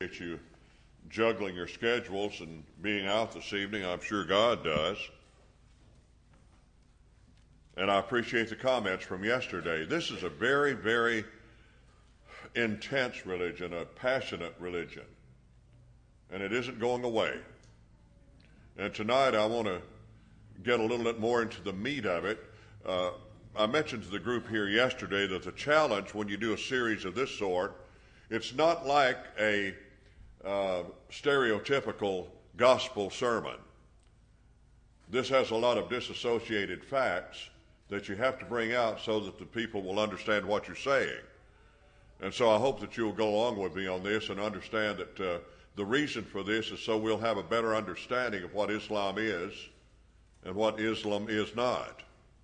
You juggling your schedules and being out this evening. I'm sure God does. And I appreciate the comments from yesterday. This is a very, very intense religion, a passionate religion. And it isn't going away. And tonight I want to get a little bit more into the meat of it. I mentioned to the group here yesterday that the challenge when you do a series of this sort, it's not like a stereotypical gospel sermon. This has a lot of disassociated facts that you have to bring out so that the people will understand what you're saying. And so I hope that you'll go along with me on this and understand that the reason for this is so we'll have a better understanding of what Islam is and what Islam is not.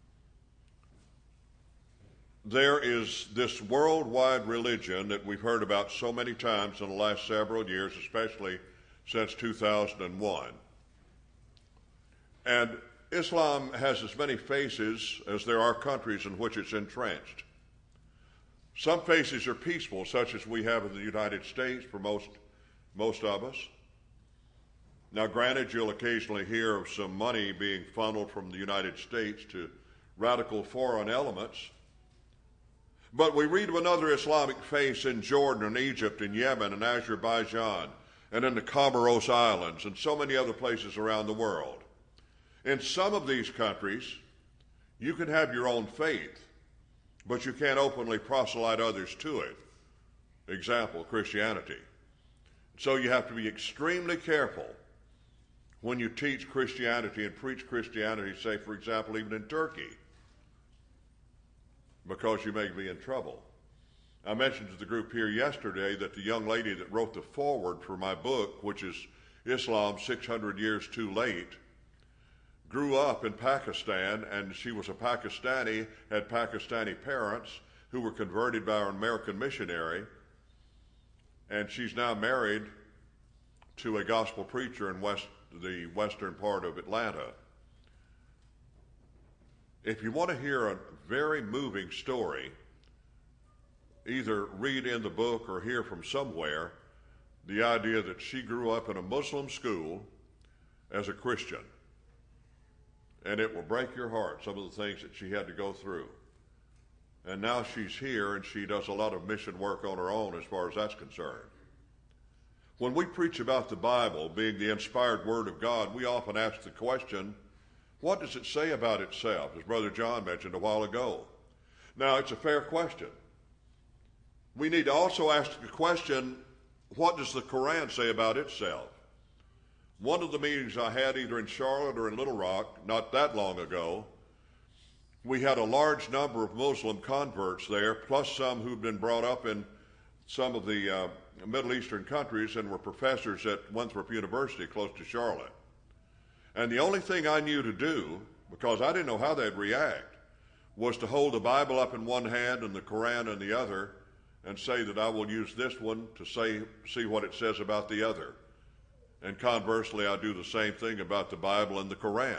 There is this worldwide religion that we've heard about so many times in the last several years, especially since 2001. And Islam has as many faces as there are countries in which it's entrenched. Some faces are peaceful, such as we have in the United States for most of us. Now, granted, you'll occasionally hear of some money being funneled from the United States to radical foreign elements. But we read of another Islamic face in Jordan and Egypt and Yemen and Azerbaijan and in the Comoros Islands and so many other places around the world. In some of these countries, you can have your own faith, but you can't openly proselyte others to it. Example, Christianity. So you have to be extremely careful when you teach Christianity and preach Christianity, say, for example, even in Turkey, because you may be in trouble. I mentioned to the group here yesterday that the young lady that wrote the foreword for my book, which is Islam 600 Years Too Late, grew up in Pakistan, and she was a Pakistani, had Pakistani parents who were converted by an American missionary, and she's now married to a gospel preacher in the western part of Atlanta. If you want to hear a very moving story, either read in the book or hear from somewhere the idea that she grew up in a Muslim school as a Christian. And it will break your heart, some of the things that she had to go through. And now she's here and she does a lot of mission work on her own as far as that's concerned. When we preach about the Bible being the inspired Word of God, we often ask the question, what does it say about itself, as Brother John mentioned a while ago? Now, it's a fair question. We need to also ask the question, what does the Quran say about itself? One of the meetings I had either in Charlotte or in Little Rock, not that long ago, we had a large number of Muslim converts there, plus some who'd been brought up in some of the Middle Eastern countries and were professors at Winthrop University close to Charlotte. And the only thing I knew to do, because I didn't know how they'd react, was to hold the Bible up in one hand and the Quran in the other and say that I will use this one to see what it says about the other. And conversely, I do the same thing about the Bible and the Quran.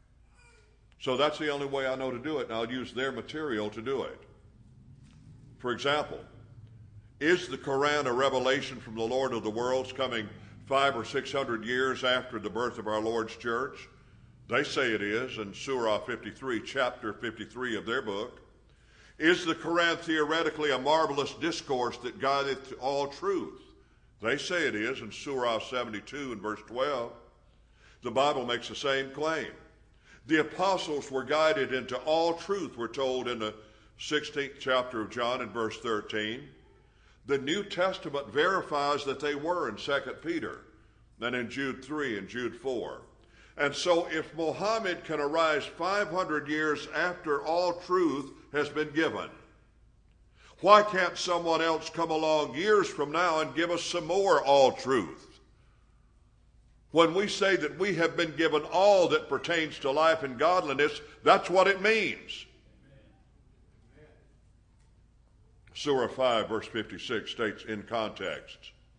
So that's the only way I know to do it, and I'll use their material to do it. For example, is the Quran a revelation from the Lord of the worlds coming 500 or 600 years after the birth of our Lord's church? They say it is in Surah 53, chapter 53 of their book. Is the Quran theoretically a marvelous discourse that guideth to all truth? They say it is in Surah 72 and verse 12. The Bible makes the same claim. The apostles were guided into all truth, we're told in the 16th chapter of John and verse 13. The New Testament verifies that they were in 2 Peter and in Jude 3 and Jude 4. And so if Muhammad can arise 500 years after all truth has been given, why can't someone else come along years from now and give us some more all truth? When we say that we have been given all that pertains to life and godliness, that's what it means. Surah 5, verse 56 states in context,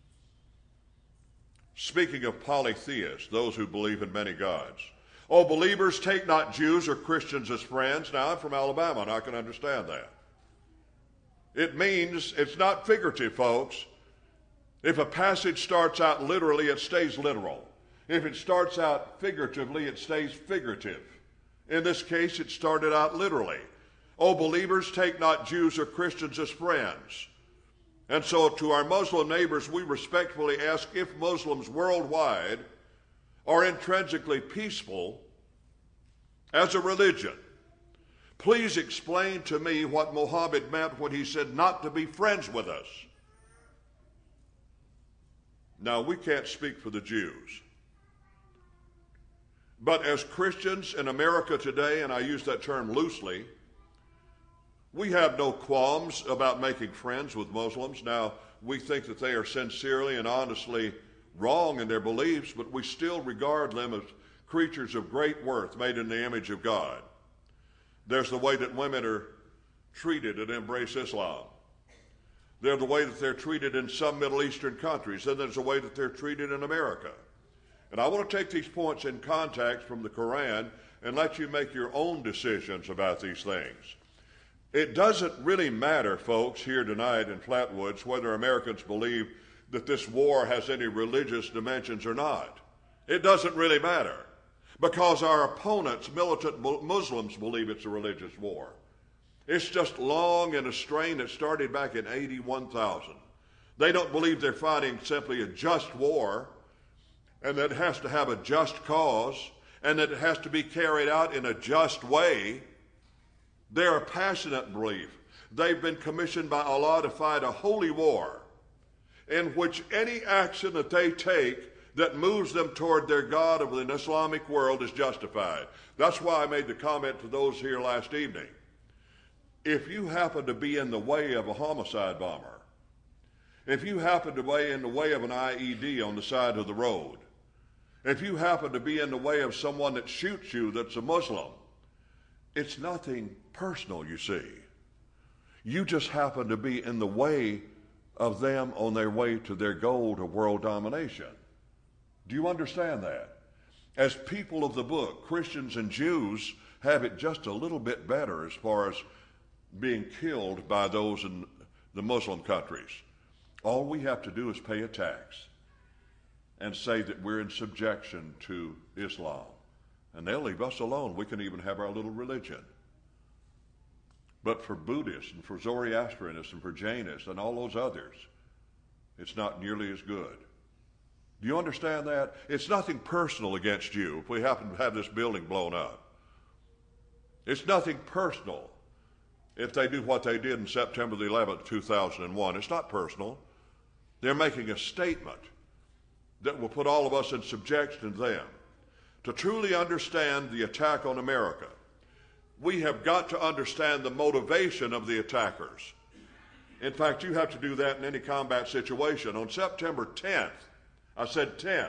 speaking of polytheists, those who believe in many gods, "O believers, take not Jews or Christians as friends." Now, I'm from Alabama, and I can understand that. It means, it's not figurative, folks. If a passage starts out literally, it stays literal. If it starts out figuratively, it stays figurative. In this case, it started out literally. O believers, take not Jews or Christians as friends. And so to our Muslim neighbors, we respectfully ask if Muslims worldwide are intrinsically peaceful as a religion. Please explain to me what Muhammad meant when he said not to be friends with us. Now, we can't speak for the Jews. But as Christians in America today, and I use that term loosely, we have no qualms about making friends with Muslims. Now, we think that they are sincerely and honestly wrong in their beliefs, but we still regard them as creatures of great worth made in the image of God. There's the way that women are treated and embrace Islam. There's the way that they're treated in some Middle Eastern countries. Then there's the way that they're treated in America. And I want to take these points in context from the Quran and let you make your own decisions about these things. It doesn't really matter, folks, here tonight in Flatwoods, whether Americans believe that this war has any religious dimensions or not. It doesn't really matter, because our opponents, militant Muslims, believe it's a religious war. It's just long and a strain that started back in 81,000. They don't believe they're fighting simply a just war, and that it has to have a just cause, and that it has to be carried out in a just way. They're a passionate belief. They've been commissioned by Allah to fight a holy war in which any action that they take that moves them toward their God of an Islamic world is justified. That's why I made the comment to those here last evening. If you happen to be in the way of a homicide bomber, if you happen to be in the way of an IED on the side of the road, if you happen to be in the way of someone that shoots you that's a Muslim, it's nothing personal, you see. You just happen to be in the way of them on their way to their goal to world domination. Do you understand that? As people of the book, Christians and Jews have it just a little bit better as far as being killed by those in the Muslim countries. All we have to do is pay a tax and say that we're in subjection to Islam. And they'll leave us alone. We can even have our little religion. But for Buddhists and for Zoroastrianists and for Jainists and all those others, it's not nearly as good. Do you understand that? It's nothing personal against you if we happen to have this building blown up. It's nothing personal if they do what they did in September the 11th, 2001. It's not personal. They're making a statement that will put all of us in subjection to them. To truly understand the attack on America, we have got to understand the motivation of the attackers. In fact, you have to do that in any combat situation. On September 10th, I said 10th,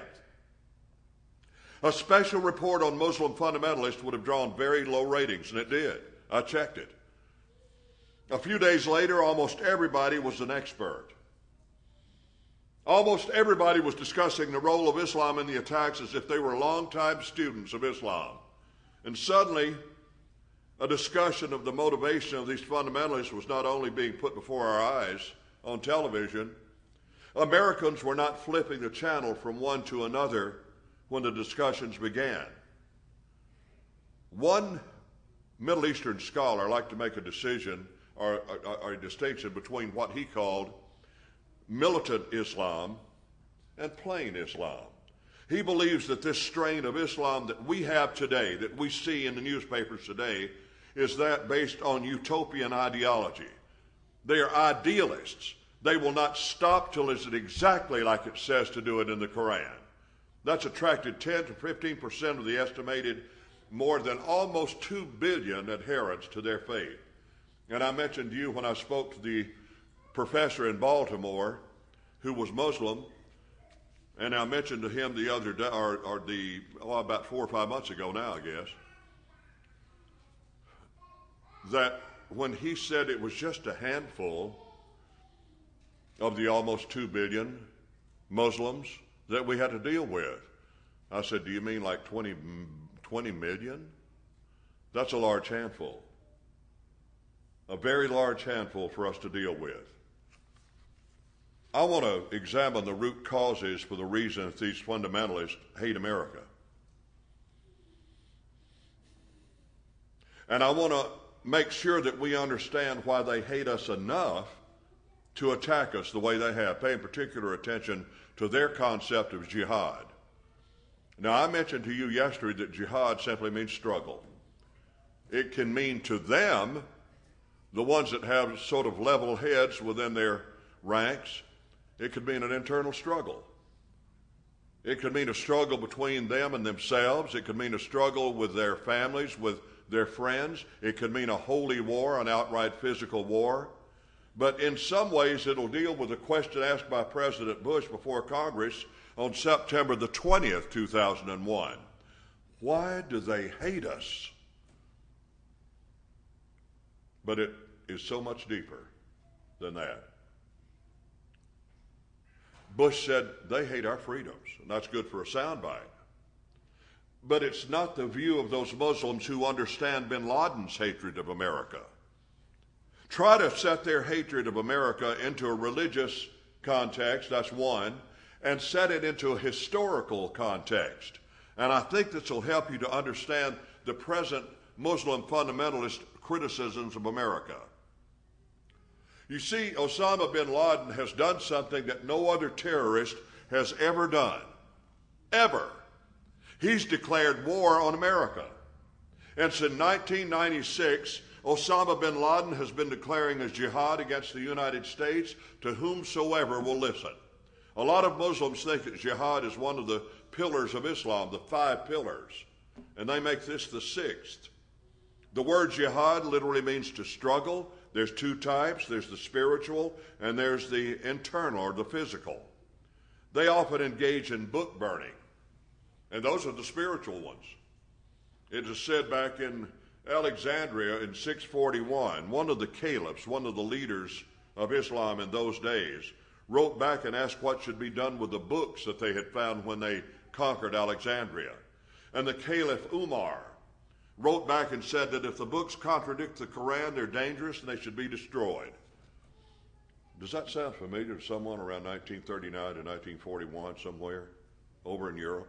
a special report on Muslim fundamentalists would have drawn very low ratings, and it did. I checked it. A few days later, almost everybody was an expert. Almost everybody was discussing the role of Islam in the attacks as if they were longtime students of Islam. And suddenly, a discussion of the motivation of these fundamentalists was not only being put before our eyes on television, Americans were not flipping the channel from one to another when the discussions began. One Middle Eastern scholar liked to make a decision or a distinction between what he called militant Islam and plain Islam. He believes that this strain of Islam that we have today, that we see in the newspapers today, is that based on utopian ideology. They are idealists. They will not stop till it's exactly like it says to do it in the Quran. That's attracted 10 to 15% of the estimated more than almost 2 billion adherents to their faith. And I mentioned to you when I spoke to the professor in Baltimore who was Muslim, and I mentioned to him the other day, about 4 or 5 months ago now, I guess, that when he said it was just a handful of the almost 2 billion Muslims that we had to deal with, I said, do you mean like 20 million? That's a large handful. A very large handful for us to deal with. I want to examine the root causes for the reason that these fundamentalists hate America. And I want to make sure that we understand why they hate us enough to attack us the way they have, paying particular attention to their concept of jihad. Now, I mentioned to you yesterday that jihad simply means struggle. It can mean to them, the ones that have sort of level heads within their ranks, it could mean an internal struggle. It could mean a struggle between them and themselves. It could mean a struggle with their families, with their friends. It could mean a holy war, an outright physical war. But in some ways, it'll deal with a question asked by President Bush before Congress on September the 20th, 2001. Why do they hate us? But it is so much deeper than that. Bush said they hate our freedoms, and that's good for a soundbite. But it's not the view of those Muslims who understand bin Laden's hatred of America. Try to set their hatred of America into a religious context, that's one, and set it into a historical context. And I think this will help you to understand the present Muslim fundamentalist criticisms of America. You see, Osama bin Laden has done something that no other terrorist has ever done. Ever. He's declared war on America. And since 1996, Osama bin Laden has been declaring his jihad against the United States to whomsoever will listen. A lot of Muslims think that jihad is one of the pillars of Islam, the 5 pillars, and they make this the 6th. The word jihad literally means to struggle. There's 2 types. There's the spiritual and there's the internal or the physical. They often engage in book burning, and those are the spiritual ones. It is said back in Alexandria in 641, one of the caliphs, one of the leaders of Islam in those days, wrote back and asked what should be done with the books that they had found when they conquered Alexandria. And the Caliph Umar wrote back and said that if the books contradict the Quran, they're dangerous and they should be destroyed. Does that sound familiar to someone around 1939 to 1941 somewhere over in Europe?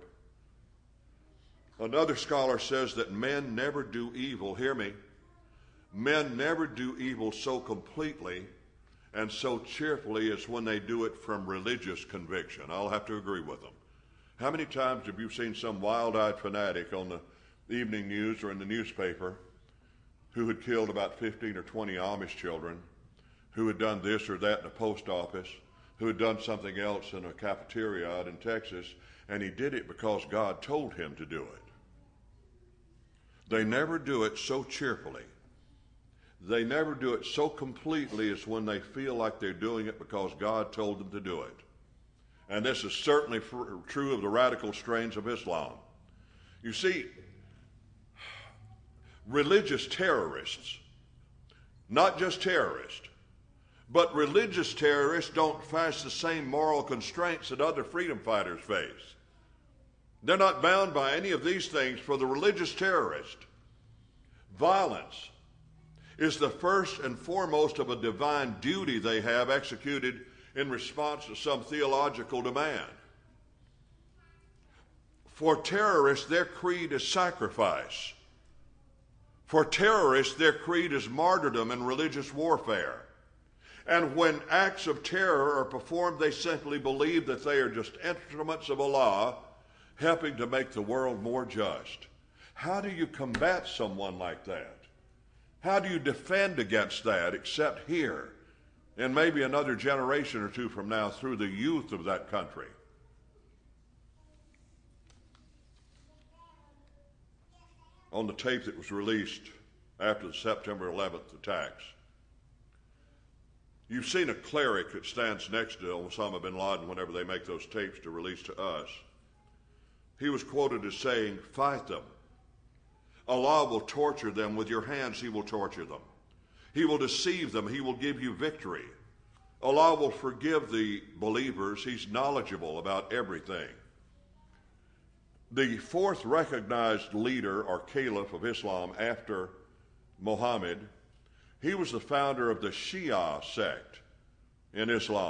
Another scholar says that men never do evil, hear me, men never do evil so completely and so cheerfully as when they do it from religious conviction. I'll have to agree with them. How many times have you seen some wild-eyed fanatic on the evening news or in the newspaper who had killed about 15 or 20 Amish children, who had done this or that in a post office, who had done something else in a cafeteria out in Texas, and he did it because God told him to do it. They never do it so cheerfully. They never do it so completely as when they feel like they're doing it because God told them to do it. And this is certainly true of the radical strains of Islam. You see, religious terrorists, not just terrorists, but religious terrorists don't face the same moral constraints that other freedom fighters face. They're not bound by any of these things. For the religious terrorist, violence is the first and foremost of a divine duty they have executed in response to some theological demand. For terrorists, their creed is sacrifice. For terrorists, their creed is martyrdom and religious warfare. And when acts of terror are performed, they simply believe that they are just instruments of Allah helping to make the world more just. How do you combat someone like that? How do you defend against that except here and maybe another generation or two from now through the youth of that country? On the tape that was released after the September 11th attacks, you've seen a cleric that stands next to Osama bin Laden whenever they make those tapes to release to us. He was quoted as saying, "Fight them. Allah will torture them. With your hands, He will torture them. He will deceive them. He will give you victory. Allah will forgive the believers. He's knowledgeable about everything." The 4th recognized leader or caliph of Islam after Muhammad, he was the founder of the Shia sect in Islam.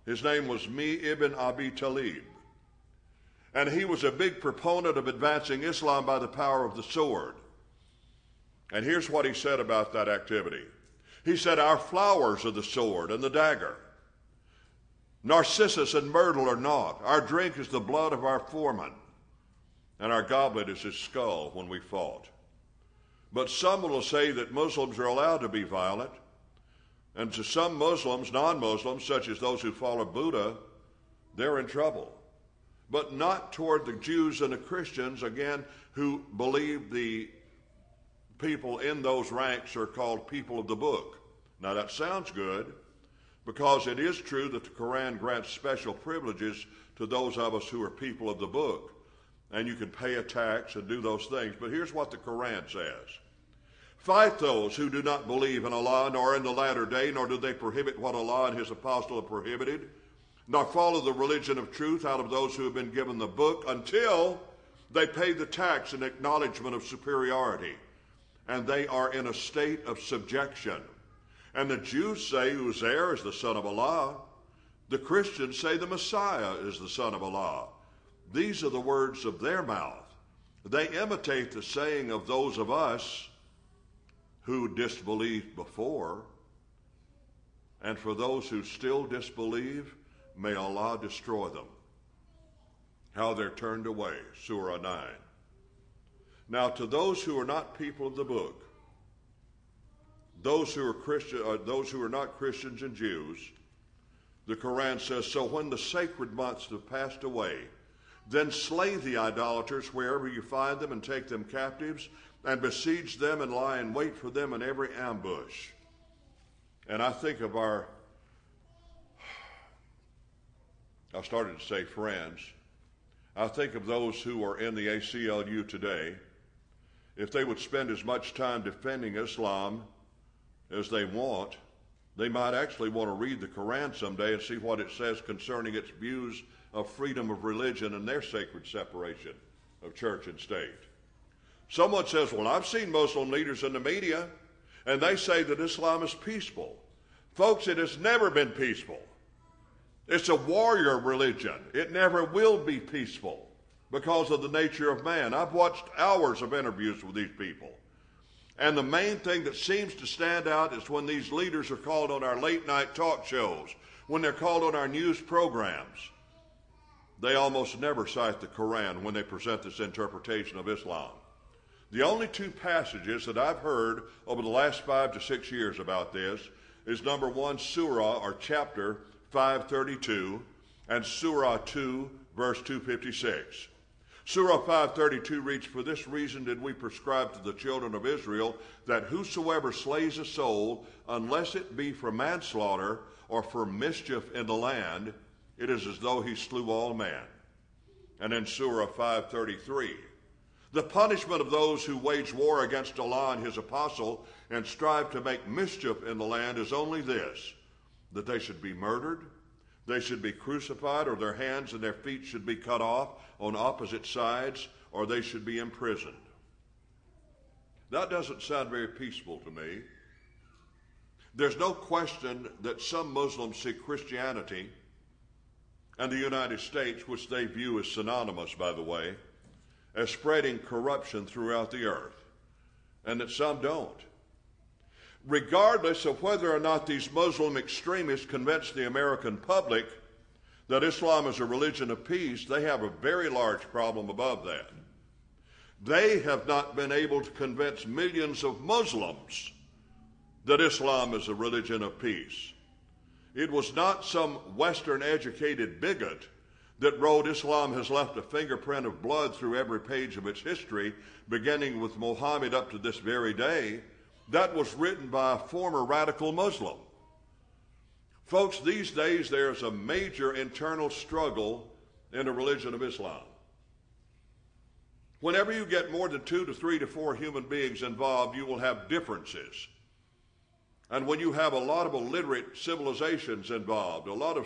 His name was Mi ibn Abi Talib. And he was a big proponent of advancing Islam by the power of the sword. And here's what he said about that activity. He said, our flowers are the sword and the dagger. Narcissus and myrtle are naught. Our drink is the blood of our foreman, and our goblet is his skull when we fought. But some will say that Muslims are allowed to be violent, and to some Muslims, non-Muslims, such as those who follow Buddha, they're in trouble. But not toward the Jews and the Christians, again, who believe the people in those ranks are called people of the book. Now that sounds good, because it is true that the Quran grants special privileges to those of us who are people of the book, and you can pay a tax and do those things. But here's what the Quran says. Fight those who do not believe in Allah, nor in the latter day, nor do they prohibit what Allah and his apostle have prohibited, nor follow the religion of truth out of those who have been given the book, until they pay the tax in acknowledgement of superiority, and they are in a state of subjection. And the Jews say Uzair is the son of Allah. The Christians say the Messiah is the son of Allah. These are the words of their mouth. They imitate the saying of those of us who disbelieved before. And for those who still disbelieve, may Allah destroy them. How they're turned away, Surah 9. Now to those who are not people of the book, those who are Christian, those who are not Christians and Jews, the Quran says, so when the sacred months have passed away, then slay the idolaters wherever you find them and take them captives and besiege them and lie in wait for them in every ambush. And I think of I started to say friends. I think of those who are in the ACLU today. If they would spend as much time defending Islam as they want, they might actually want to read the Quran someday and see what it says concerning its views of freedom of religion and their sacred separation of church and state. Someone says, well, I've seen Muslim leaders in the media, and they say that Islam is peaceful. Folks, it has never been peaceful. It's a warrior religion. It never will be peaceful because of the nature of man. I've watched hours of interviews with these people. And the main thing that seems to stand out is when these leaders are called on our late night talk shows, when they're called on our news programs. They almost never cite the Quran when they present this interpretation of Islam. The only two passages that I've heard over the last 5 to 6 years about this is number 1, Surah or chapter 532, and Surah 2, verse 256. Surah 532 reads, for this reason did we prescribe to the children of Israel that whosoever slays a soul, unless it be for manslaughter or for mischief in the land, it is as though he slew all men. And in Surah 533, the punishment of those who wage war against Allah and his apostle and strive to make mischief in the land is only this, that they should be murdered, they should be crucified, or their hands and their feet should be cut off on opposite sides, or they should be imprisoned. That doesn't sound very peaceful to me. There's no question that some Muslims see Christianity and the United States, which they view as synonymous, by the way, as spreading corruption throughout the earth, and that some don't. Regardless of whether or not these Muslim extremists convince the American public that Islam is a religion of peace, they have a very large problem above that. They have not been able to convince millions of Muslims that Islam is a religion of peace. It was not some Western-educated bigot that wrote Islam has left a fingerprint of blood through every page of its history, beginning with Muhammad up to this very day. That was written by a former radical Muslim. Folks, these days there's a major internal struggle in the religion of Islam. Whenever you get more than 2 to 3 to 4 human beings involved, you will have differences. And when you have a lot of illiterate civilizations involved, a lot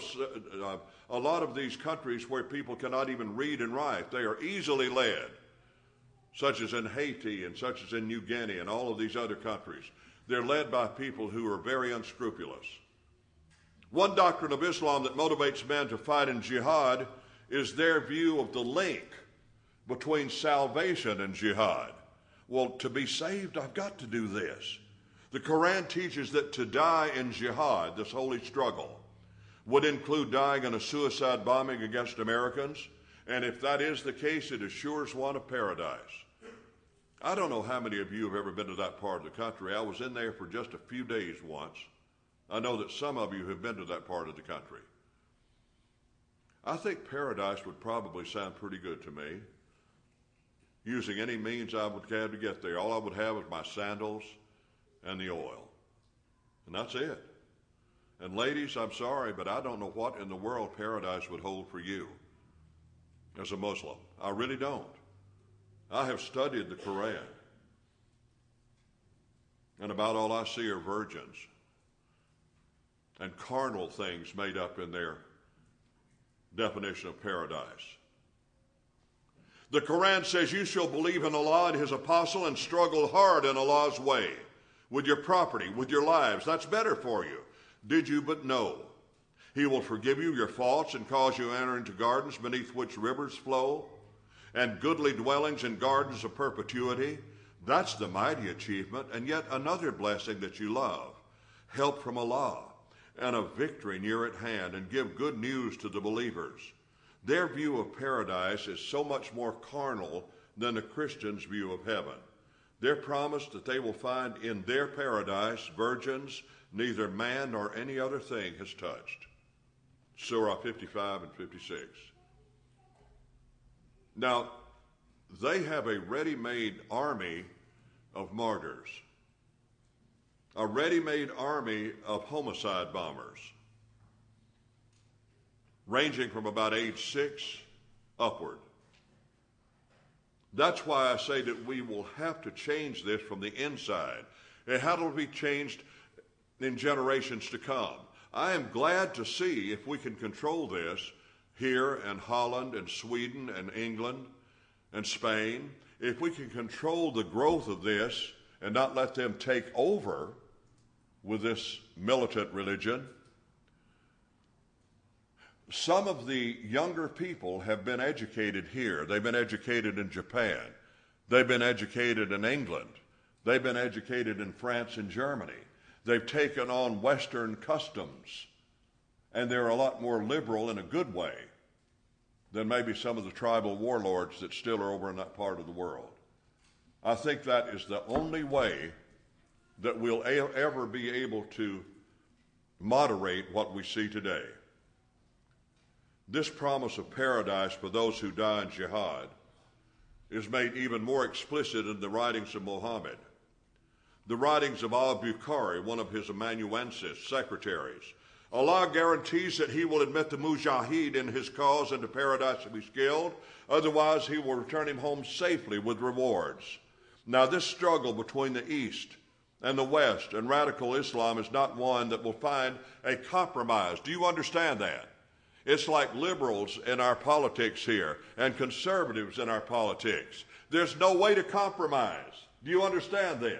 of these countries where people cannot even read and write, they are easily led, such as in Haiti and such as in New Guinea and all of these other countries. They're led by people who are very unscrupulous. One doctrine of Islam that motivates men to fight in jihad is their view of the link between salvation and jihad. Well, to be saved, I've got to do this. The Quran teaches that to die in jihad, this holy struggle, would include dying in a suicide bombing against Americans, and if that is the case, it assures one of paradise. I don't know how many of you have ever been to that part of the country. I was in there for just a few days once. I know that some of you have been to that part of the country. I think paradise would probably sound pretty good to me. Using any means I would have to get there. All I would have is my sandals and the oil. And that's it. And ladies, I'm sorry, but I don't know what in the world paradise would hold for you as a Muslim. I really don't. I have studied the Quran, and about all I see are virgins and carnal things made up in their definition of paradise. The Quran says you shall believe in Allah and His apostle and struggle hard in Allah's way with your property, with your lives. That's better for you. Did you but know? He will forgive you your faults and cause you to enter into gardens beneath which rivers flow and goodly dwellings in gardens of perpetuity. That's the mighty achievement, and yet another blessing that you love. Help from Allah and a victory near at hand, and give good news to the believers. Their view of paradise is so much more carnal than the Christian's view of heaven. They're promised that they will find in their paradise virgins neither man nor any other thing has touched. Surah 55 and 56. Now, they have a ready-made army of martyrs, a ready-made army of homicide bombers, ranging from about age 6 upward. That's why I say that we will have to change this from the inside. And how will it be changed in generations to come? I am glad to see if we can control this here in Holland and Sweden and England and Spain. If we can control the growth of this and not let them take over with this militant religion. Some of the younger people have been educated here. They've been educated in Japan. They've been educated in England. They've been educated in France and Germany. They've taken on Western customs, and they're a lot more liberal in a good way than maybe some of the tribal warlords that still are over in that part of the world. I think that is the only way that we'll ever be able to moderate what we see today. This promise of paradise for those who die in jihad is made even more explicit in the writings of Muhammad. The writings of al-Bukhari, one of his amanuensis, secretaries. Allah guarantees that he will admit the mujahid in his cause into paradise if he's killed. Otherwise, he will return him home safely with rewards. Now, this struggle between the East and the West and radical Islam is not one that will find a compromise. Do you understand that? It's like liberals in our politics here and conservatives in our politics. There's no way to compromise. Do you understand this?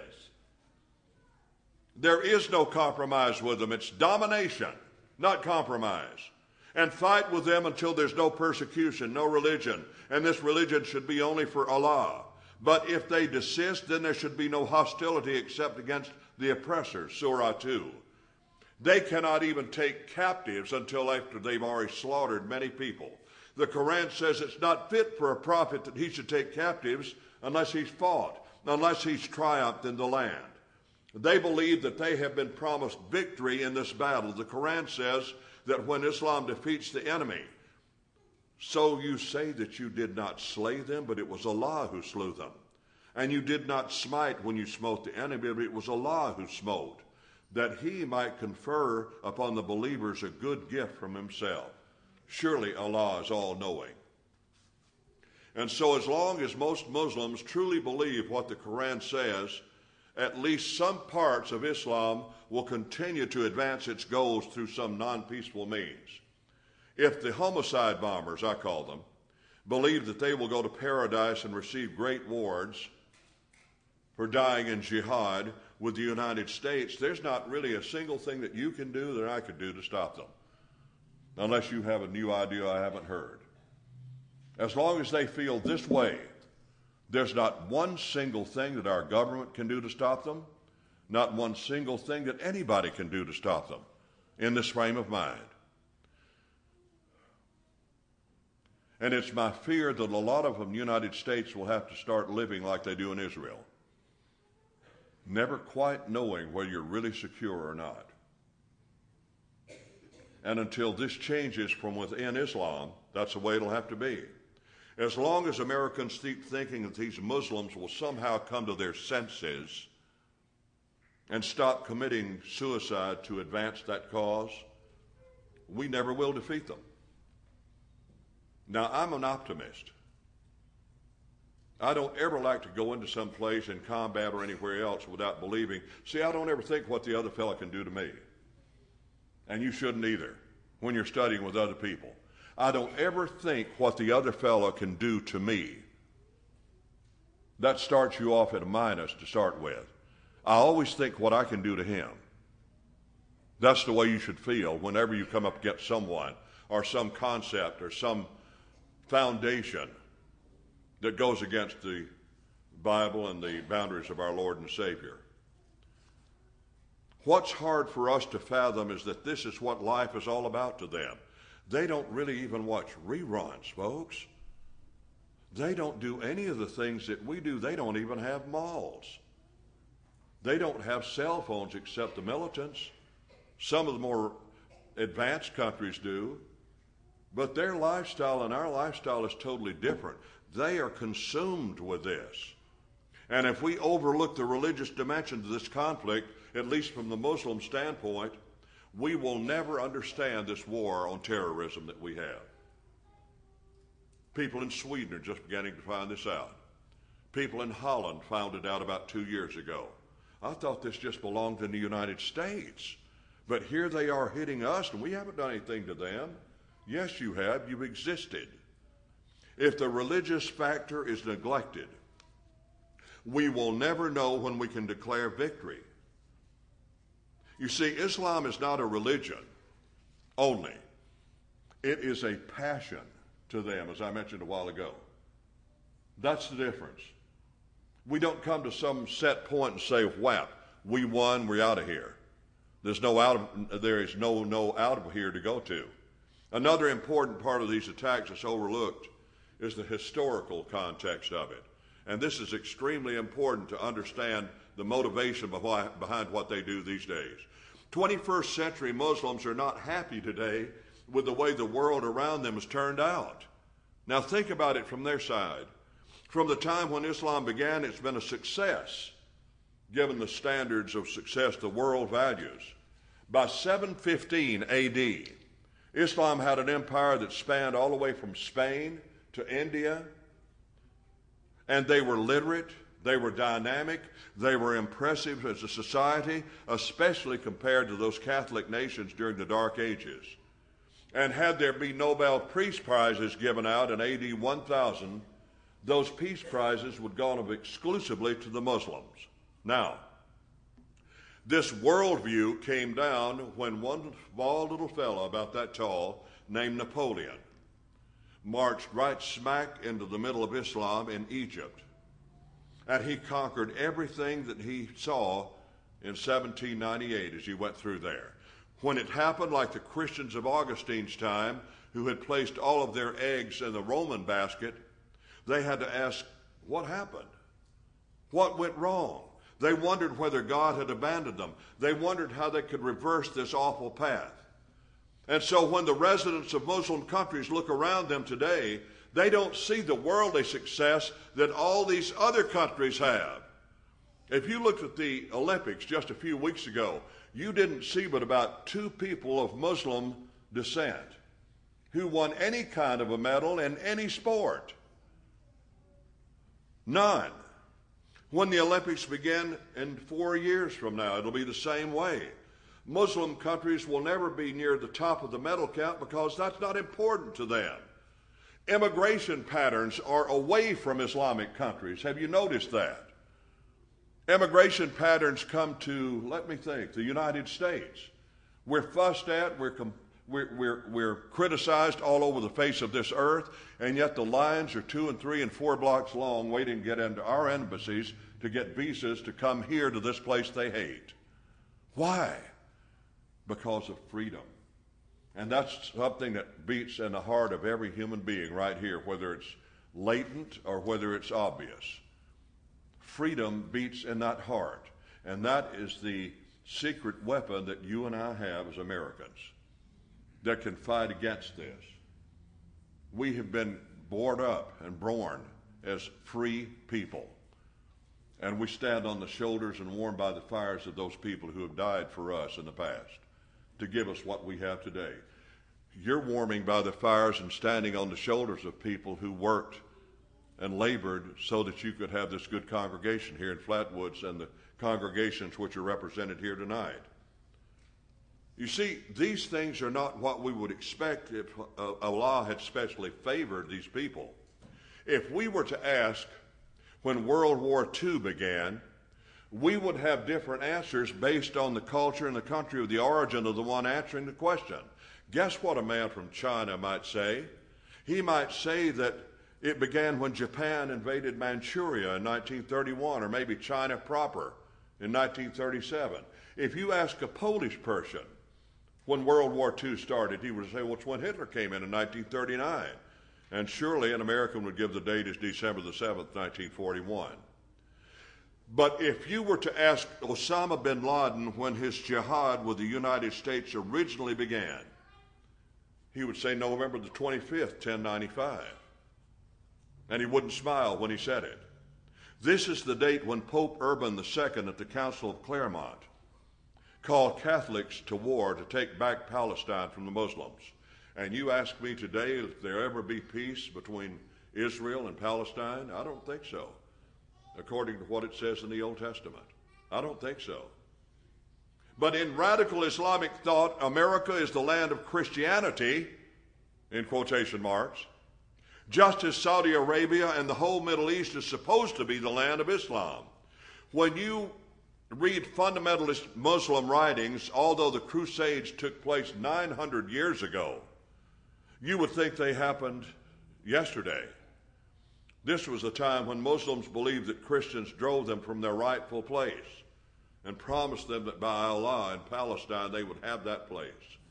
There is no compromise with them. It's domination, not compromise. And fight with them until there's no persecution, no religion. And this religion should be only for Allah. But if they desist, then there should be no hostility except against the oppressors, Surah 2. They cannot even take captives until after they've already slaughtered many people. The Quran says it's not fit for a prophet that he should take captives unless he's fought, unless he's triumphed in the land. They believe that they have been promised victory in this battle. The Quran says that when Islam defeats the enemy, so you say that you did not slay them, but it was Allah who slew them. And you did not smite when you smote the enemy, but it was Allah who smote, that he might confer upon the believers a good gift from himself. Surely Allah is all-knowing. And so as long as most Muslims truly believe what the Quran says, at least some parts of Islam will continue to advance its goals through some non-peaceful means. If the homicide bombers, I call them, believe that they will go to paradise and receive great rewards, for dying in jihad with the United States, there's not really a single thing that you can do that I could do to stop them, unless you have a new idea I haven't heard. As long as they feel this way, there's not one single thing that our government can do to stop them, not one single thing that anybody can do to stop them in this frame of mind. And it's my fear that a lot of them in the United States will have to start living like they do in Israel, never quite knowing whether you're really secure or not. And until this changes from within Islam, that's the way it'll have to be. As long as Americans keep thinking that these Muslims will somehow come to their senses and stop committing suicide to advance that cause, we never will defeat them. Now, I'm an optimist. I don't ever like to go into some place in combat or anywhere else without believing. See, I don't ever think what the other fellow can do to me. And you shouldn't either when you're studying with other people. I don't ever think what the other fellow can do to me. That starts you off at a minus to start with. I always think what I can do to him. That's the way you should feel whenever you come up against someone or some concept or some foundation that goes against the Bible and the boundaries of our Lord and Savior. What's hard for us to fathom is that this is what life is all about to them. They don't really even watch reruns, folks. They don't do any of the things that we do. They don't even have malls. They don't have cell phones except the militants. Some of the more advanced countries do. But their lifestyle and our lifestyle is totally different. They are consumed with this. And if we overlook the religious dimension of this conflict, at least from the Muslim standpoint, we will never understand this war on terrorism that we have. People in Sweden are just beginning to find this out. People in Holland found it out about 2 years ago. I thought this just belonged in the United States. But here they are hitting us, and we haven't done anything to them. Yes, you have. You've existed. If the religious factor is neglected, we will never know when we can declare victory. You see, Islam is not a religion only. It is a passion to them, as I mentioned a while ago. That's the difference. We don't come to some set point and say, whap, we won, we're out of here. There is no out of here to go to. Another important part of these attacks that's overlooked is the historical context of it. And this is extremely important to understand the motivation behind what they do these days. 21st century Muslims are not happy today with the way the world around them has turned out. Now think about it from their side. From the time when Islam began, it's been a success, given the standards of success the world values. By 715 AD, Islam had an empire that spanned all the way from Spain to India, and they were literate, they were dynamic, they were impressive as a society, especially compared to those Catholic nations during the Dark Ages. And had there been Nobel Peace Prizes given out in AD 1000, those peace prizes would go on exclusively to the Muslims. Now, this worldview came down when one small little fellow about that tall named Napoleon marched right smack into the middle of Islam in Egypt. And he conquered everything that he saw in 1798 as he went through there. When it happened, like the Christians of Augustine's time, who had placed all of their eggs in the Roman basket, they had to ask, what happened? What went wrong? They wondered whether God had abandoned them. They wondered how they could reverse this awful path. And so when the residents of Muslim countries look around them today, they don't see the worldly success that all these other countries have. If you looked at the Olympics just a few weeks ago, you didn't see but about 2 people of Muslim descent who won any kind of a medal in any sport. None. When the Olympics begin in 4 years from now, it'll be the same way. Muslim countries will never be near the top of the medal count because that's not important to them. Immigration patterns are away from Islamic countries. Have you noticed that? Immigration patterns come to, let me think, the United States. We're fussed at, we're criticized all over the face of this earth, and yet the lines are 2 and 3 and 4 blocks long waiting to get into our embassies to get visas to come here to this place they hate. Why? Because of freedom. And that's something that beats in the heart of every human being right here, whether it's latent or whether it's obvious. Freedom beats in that heart. And that is the secret weapon that you and I have as Americans that can fight against this. We have been born up and born as free people. And we stand on the shoulders and warmed by the fires of those people who have died for us in the past to give us what we have today. You're warming by the fires and standing on the shoulders of people who worked and labored so that you could have this good congregation here in Flatwoods and the congregations which are represented here tonight. You see, these things are not what we would expect if Allah had specially favored these people. If we were to ask when World War II began, we would have different answers based on the culture and the country of the origin of the one answering the question. Guess what a man from China might say? He might say that it began when Japan invaded Manchuria in 1931, or maybe China proper in 1937. If you ask a Polish person when World War II started, he would say, well, it's when Hitler came in 1939. And surely an American would give the date as December the 7th, 1941. But if you were to ask Osama bin Laden when his jihad with the United States originally began, he would say November the 25th, 1095. And he wouldn't smile when he said it. This is the date when Pope Urban II at the Council of Claremont called Catholics to war to take back Palestine from the Muslims. And you ask me today if there ever be peace between Israel and Palestine? I don't think so, according to what it says in the Old Testament. I don't think so. But in radical Islamic thought, America is the land of Christianity, in quotation marks, just as Saudi Arabia and the whole Middle East is supposed to be the land of Islam. When you read fundamentalist Muslim writings, although the Crusades took place 900 years ago, you would think they happened yesterday. This was a time when Muslims believed that Christians drove them from their rightful place and promised them that by Allah in Palestine they would have that place.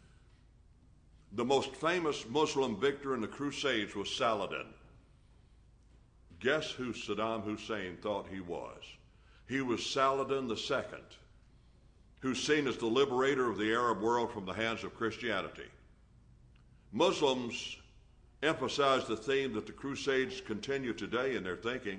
The most famous Muslim victor in the Crusades was Saladin. Guess who Saddam Hussein thought he was? He was Saladin II, who's seen as the liberator of the Arab world from the hands of Christianity. Muslims emphasize the theme that the Crusades continue today in their thinking.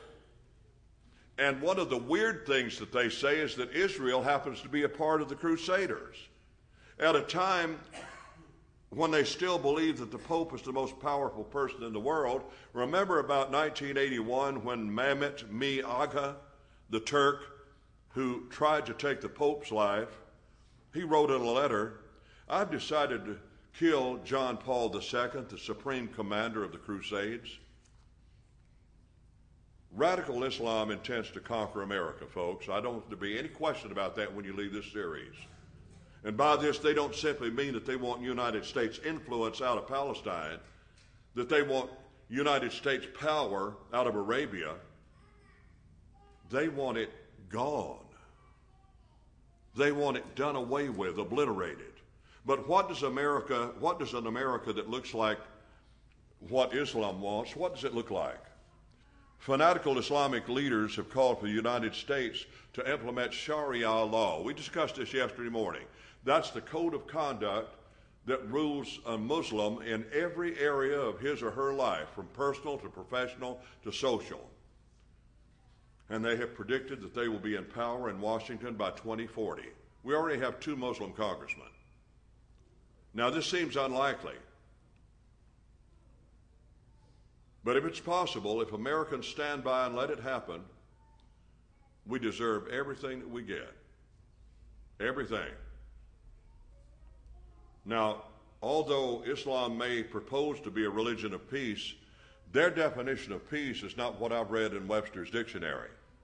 And one of the weird things that they say is that Israel happens to be a part of the Crusaders at a time when they still believe that the Pope is the most powerful person in the world. Remember about 1981 when Mehmet Mi Aga, the Turk, who tried to take the Pope's life, he wrote in a letter, I've decided to kill John Paul II, the supreme commander of the Crusades. Radical Islam intends to conquer America, folks. I don't want there to be any question about that when you leave this series. And by this, they don't simply mean that they want United States influence out of Palestine, that they want United States power out of Arabia. They want it gone. They want it done away with, obliterated. But what does an America that looks like what Islam wants, what does it look like? Fanatical Islamic leaders have called for the United States to implement Sharia law. We discussed this yesterday morning. That's the code of conduct that rules a Muslim in every area of his or her life, from personal to professional to social. And they have predicted that they will be in power in Washington by 2040. We already have 2 Muslim congressmen. Now, this seems unlikely. But if it's possible, if Americans stand by and let it happen, we deserve everything that we get. Everything. Now, although Islam may propose to be a religion of peace, their definition of peace is not what I've read in Webster's dictionary.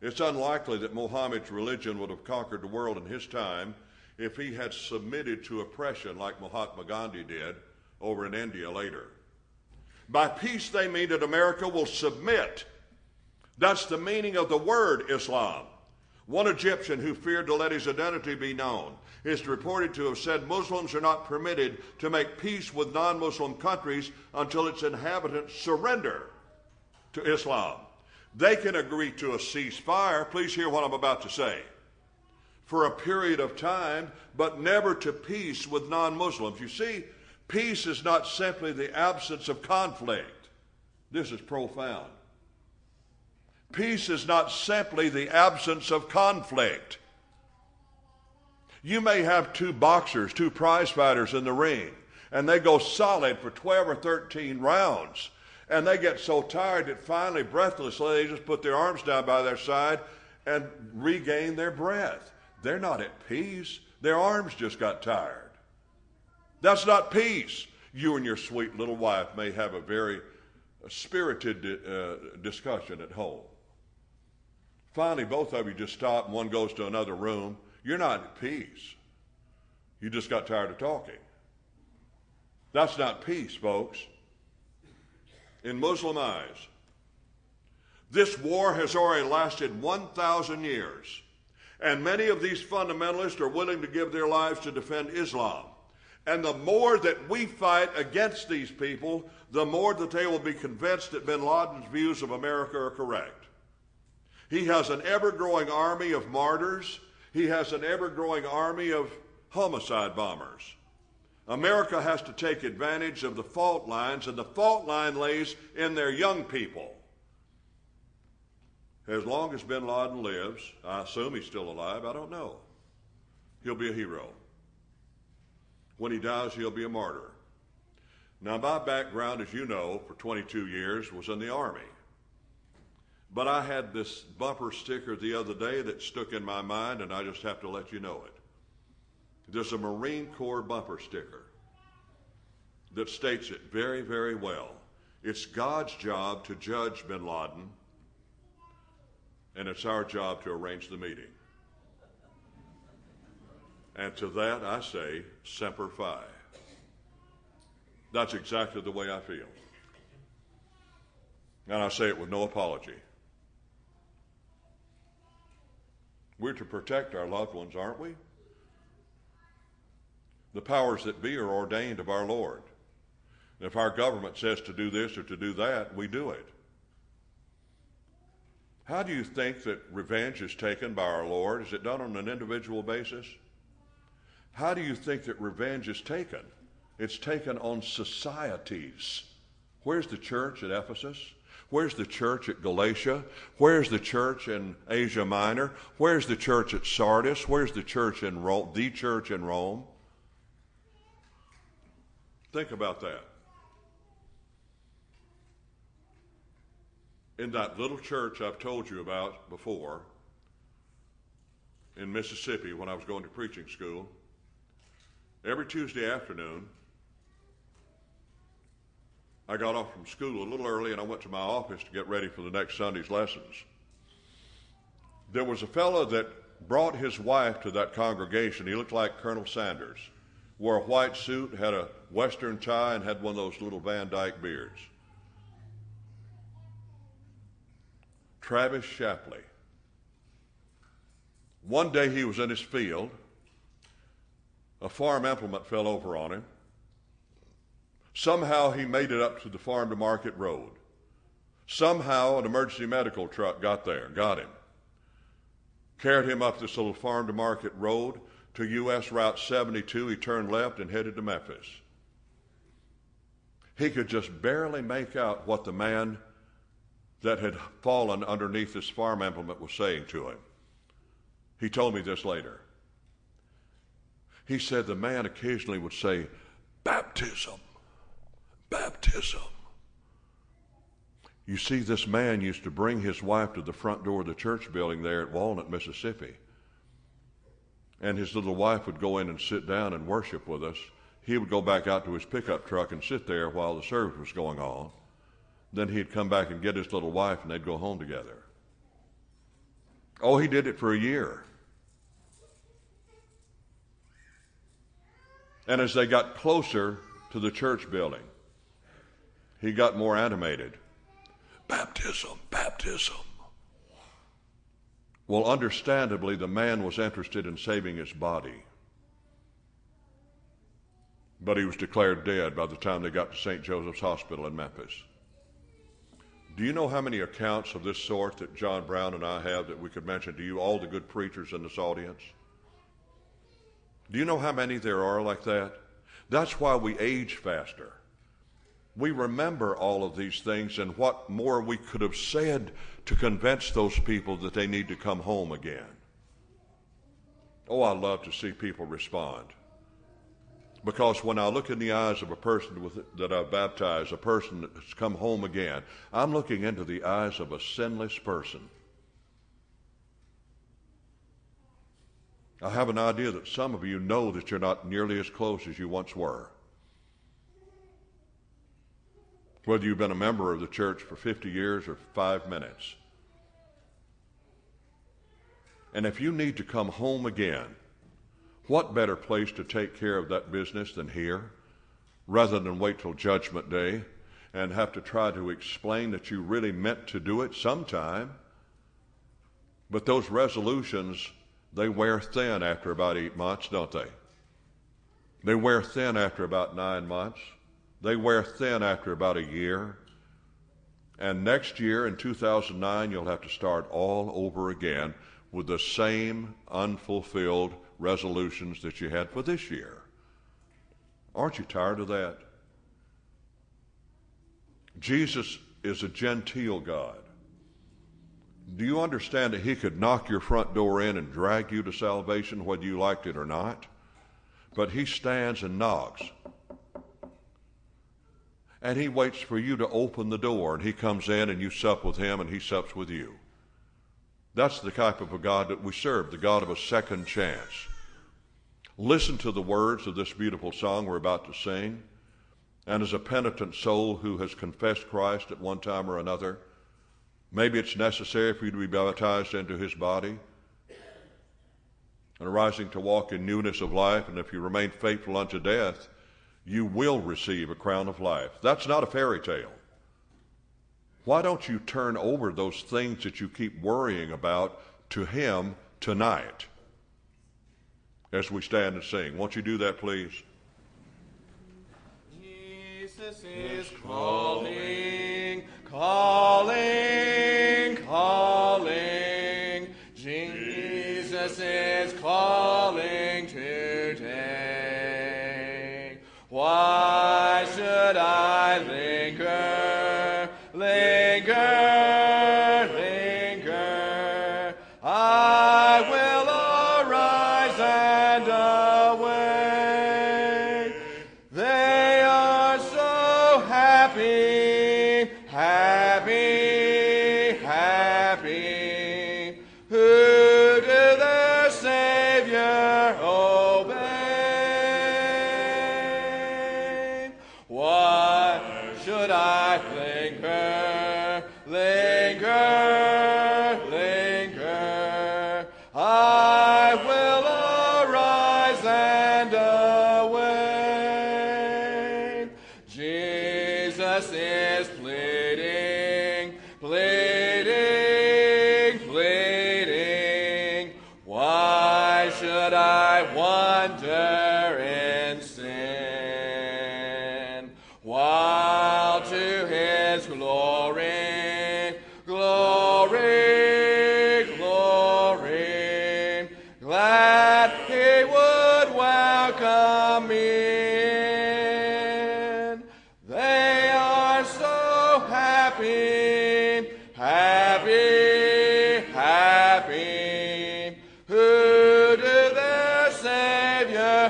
It's unlikely that Muhammad's religion would have conquered the world in his time if he had submitted to oppression like Mahatma Gandhi did over in India later. By peace, they mean that America will submit. That's the meaning of the word Islam. One Egyptian who feared to let his identity be known is reported to have said Muslims are not permitted to make peace with non-Muslim countries until its inhabitants surrender to Islam. They can agree to a ceasefire, please hear what I'm about to say, for a period of time, but never to peace with non-Muslims. You see, peace is not simply the absence of conflict. This is profound. Peace is not simply the absence of conflict. You may have two boxers, two prize fighters in the ring, and they go solid for 12 or 13 rounds, and they get so tired that finally, breathlessly, they just put their arms down by their side and regain their breath. They're not at peace. Their arms just got tired. That's not peace. You and your sweet little wife may have a very spirited discussion at home. Finally, both of you just stop and one goes to another room. You're not at peace. You just got tired of talking. That's not peace, folks. In Muslim eyes, this war has already lasted 1,000 years, and many of these fundamentalists are willing to give their lives to defend Islam. And the more that we fight against these people, the more that they will be convinced that bin Laden's views of America are correct. He has an ever-growing army of martyrs. He has an ever-growing army of homicide bombers. America has to take advantage of the fault lines, and the fault line lays in their young people. As long as bin Laden lives, I assume he's still alive, I don't know, he'll be a hero. When he dies, he'll be a martyr. Now, my background, as you know, for 22 years was in the Army. But I had this bumper sticker the other day that stuck in my mind, and I just have to let you know it. There's a Marine Corps bumper sticker that states it very, very well. It's God's job to judge bin Laden, and it's our job to arrange the meeting. And to that I say, Semper Fi. That's exactly the way I feel. And I say it with no apology. We're to protect our loved ones, aren't we? The powers that be are ordained of our Lord. If our government says to do this or to do that, we do it. How do you think that revenge is taken by our Lord? Is it done on an individual basis? How do you think that revenge is taken? It's taken on societies. Where's the church at Ephesus? Where's the church at Galatia? Where's the church in Asia Minor? Where's the church at Sardis? Where's the church in Rome? The church in Rome? Think about that. In that little church I've told you about before in Mississippi when I was going to preaching school, every Tuesday afternoon, I got off from school a little early and I went to my office to get ready for the next Sunday's lessons. There was a fellow that brought his wife to that congregation. He looked like Colonel Sanders. Wore a white suit, had a western tie, and had one of those little Van Dyke beards. Travis Shapley. One day he was in his field. A farm implement fell over on him. Somehow he made it up to the farm to market road. Somehow an emergency medical truck got there, got him. Carried him up this little farm to market road to U.S. Route 72. He turned left and headed to Memphis. He could just barely make out what the man that had fallen underneath this farm implement was saying to him. He told me this later. He said the man occasionally would say, "Baptism, baptism." You see, this man used to bring his wife to the front door of the church building there at Walnut, Mississippi. And his little wife would go in and sit down and worship with us. He would go back out to his pickup truck and sit there while the service was going on. Then he'd come back and get his little wife, and they'd go home together. Oh, he did it for a year. And as they got closer to the church building, he got more animated. Baptism, baptism. Well, understandably, the man was interested in saving his body. But he was declared dead by the time they got to St. Joseph's Hospital in Memphis. Do you know how many accounts of this sort that John Brown and I have that we could mention to you, all the good preachers in this audience? Do you know how many there are like that? That's why we age faster. We remember all of these things and what more we could have said to convince those people that they need to come home again. Oh, I love to see people respond. Because when I look in the eyes of a person that I've baptized, a person that's come home again, I'm looking into the eyes of a sinless person. I have an idea that some of you know that you're not nearly as close as you once were. Whether you've been a member of the church for 50 years or 5 minutes. And if you need to come home again, what better place to take care of that business than here, rather than wait till Judgment Day and have to try to explain that you really meant to do it sometime. But those resolutions, they wear thin after about 8 months, don't they? They wear thin after about 9 months. They wear thin after about a year. And next year, in 2009, you'll have to start all over again with the same unfulfilled resolutions that you had for this year. Aren't you tired of that? Jesus is a genteel God. Do you understand that he could knock your front door in and drag you to salvation whether you liked it or not? But he stands and knocks. And he waits for you to open the door, and he comes in and you sup with him and he sups with you. That's the type of a God that we serve, the God of a second chance. Listen to the words of this beautiful song we're about to sing. And as a penitent soul who has confessed Christ at one time or another, maybe it's necessary for you to be baptized into his body and arising to walk in newness of life. And if you remain faithful unto death, you will receive a crown of life. That's not a fairy tale. Why don't you turn over those things that you keep worrying about to him tonight as we stand and sing? Won't you do that, please? Jesus is calling, calling, calling. Jesus is calling today. Why should I linger, linger, linger? I will arise and away. They are so happy, happy, happy, who to their Savior obey. Why should I linger, linger, linger? I will arise and away. Jesus is pleading, pleading, pleading. Why should I wander in sin, while to his glory, glory, glory, glad he would welcome me in. They are so happy, happy, happy, who to their Savior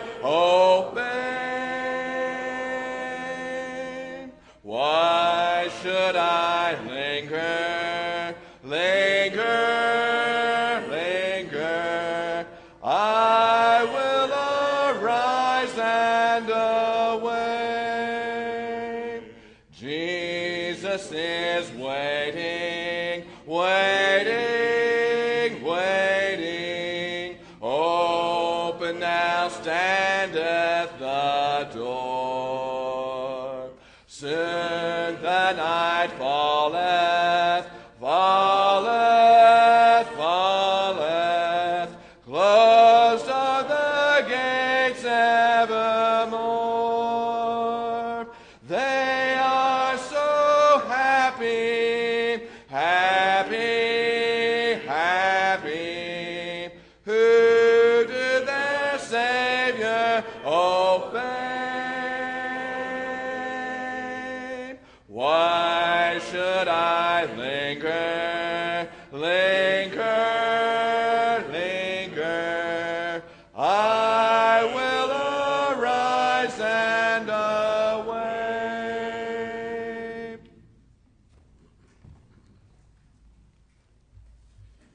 obey. Why should I linger, linger, linger? I will arise and away. Jesus is is waiting, waiting, waiting. Open now standeth the door. Soon the night falleth, falleth, falleth. Closed are the gates evermore. They are so happy, happy, happy, who to their Savior open